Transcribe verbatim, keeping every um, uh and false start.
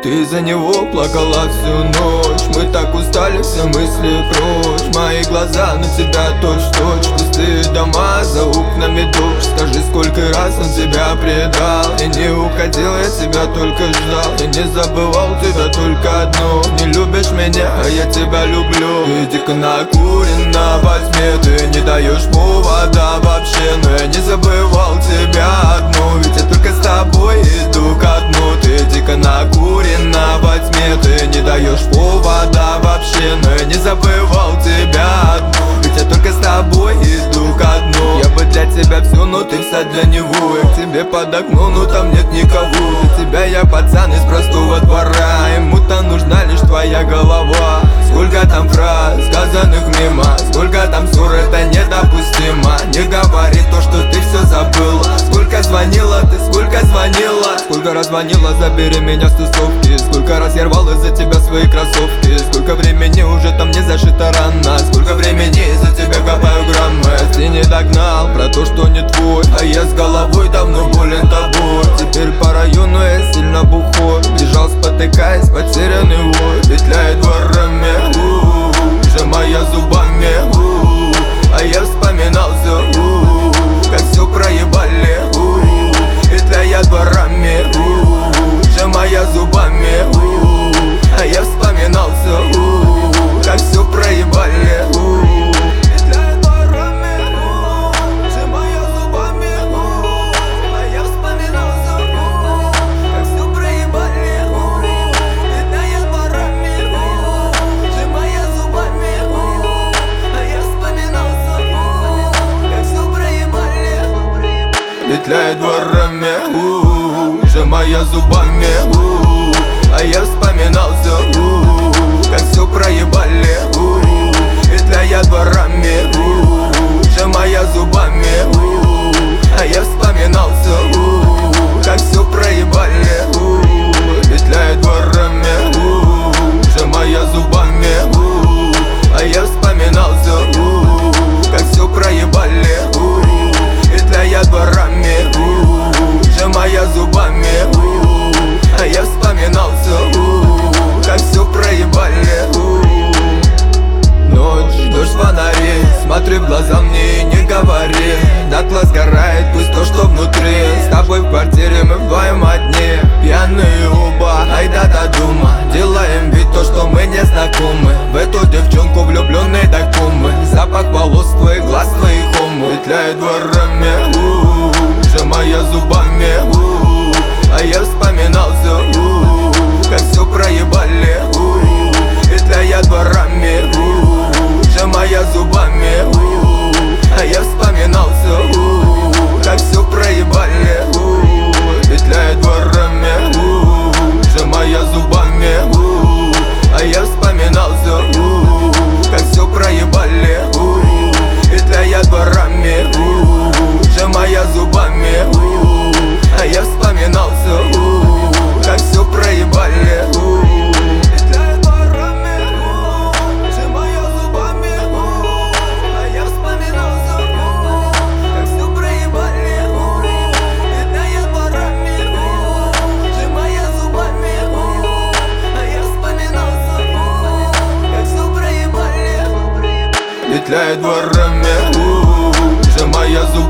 Ты за него плакала всю ночь. Мы так устали, все мысли прочь. Мои глаза на тебя точь-в-точь. Пустые дома, за окнами дождь. Скажи, сколько раз он тебя предал. И не уходил, я тебя только ждал. И не забывал тебя только одно. Не любишь меня, а я тебя люблю. Ты дико накурена во тьме. Ты не даешь повода вообще. Но я не забывал тебя одну. Ведь я только с тобой иду ко дну. Ты дико накурена во тьме. Ты не даешь повода вообще. Но я не забывал тебя одну. Ведь я только с тобой иду ко дну. Я бы для тебя все, но ты вся для него. Я к тебе под окно, но там нет никого. Для тебя я пацан из простого двора. Ему-то нужна лишь твоя голова. Сколько там фраз, сказанных мимо. Сколько там ссор, это недопустимо. Не говори то, что ты все забыла. Сколько звонила ты, сколько звонила. Сколько раз звонила, забери меня с тусовки. Сколько раз я рвал из-за тебя свои кроссовки. Сколько времени уже там не зашита рана. Сколько времени из-за тебя копаю граммы. Ты не догнал про то, что не твой. А я с головой давно болен тобой. Теперь по району я сильно бухой. Бежал, спотыкаясь, потерянный вой. Петляет дворами, у-у-у, сжимая зубами, у-у-у. А я вспоминал все, у-у-у, как все проебали, у-у-у. Петляя дворами, у-у-у, сжимая зубами, у-у-у. А я вспоминал все, у-у-у, как все проебали, у-у-у. Петляет дворами, у-у-у, сжимая зубами, у-у-у. А я вспоминал все, у-у-у, как все проебали, у-у-у. Петляя дворами, у-у-у, сжимая зубами, у-у-у. А я вспоминал все, у-у-у, как все проебали, у-у-у. Петляет дворами, у-у-у, сжимая зубами, у-у-у. А я вспоминал все, у-у-у, как все проебали, у-у-у. Петляя дворами, у-у-у, сжимая зубами, у-у-у. А я вспоминал все, у-у-у, как все проебали, у-у-у. Ночь, дождь, фонари, смотри в глаза мне и не говори. Дотла сгорает пусть то, что внутри. С тобой в квартире мы вдвоем одни. Пьяные оба, айда до дома. Делаем вид то, что мы не знакомы. В эту девчонку влюбленные до комы. Запах волос твоих глаз, твоих хомы. Петляет дворами, у-у-у, сжимая зубами, у-у-у. А я вспоминал все, у-у-у, как все проебали, у-у-у. Петляя дворами, у-у-у, сжимая зубами, у-у-у. А я вспоминал все, у-у-у, как все проебали, у-у-у. Петляет дворами, у-у-у, сжимая зубами, у-у-у. А я вспоминал все, у-у-у, как все проебали, у-у-у. Петляя дворами, у-у-у, сжимая зубами, у-у-у. А я вспоминал все, у-у-у, как все проебали, у-у-у. Петляет дворами, у-у-у, сжимая зубами.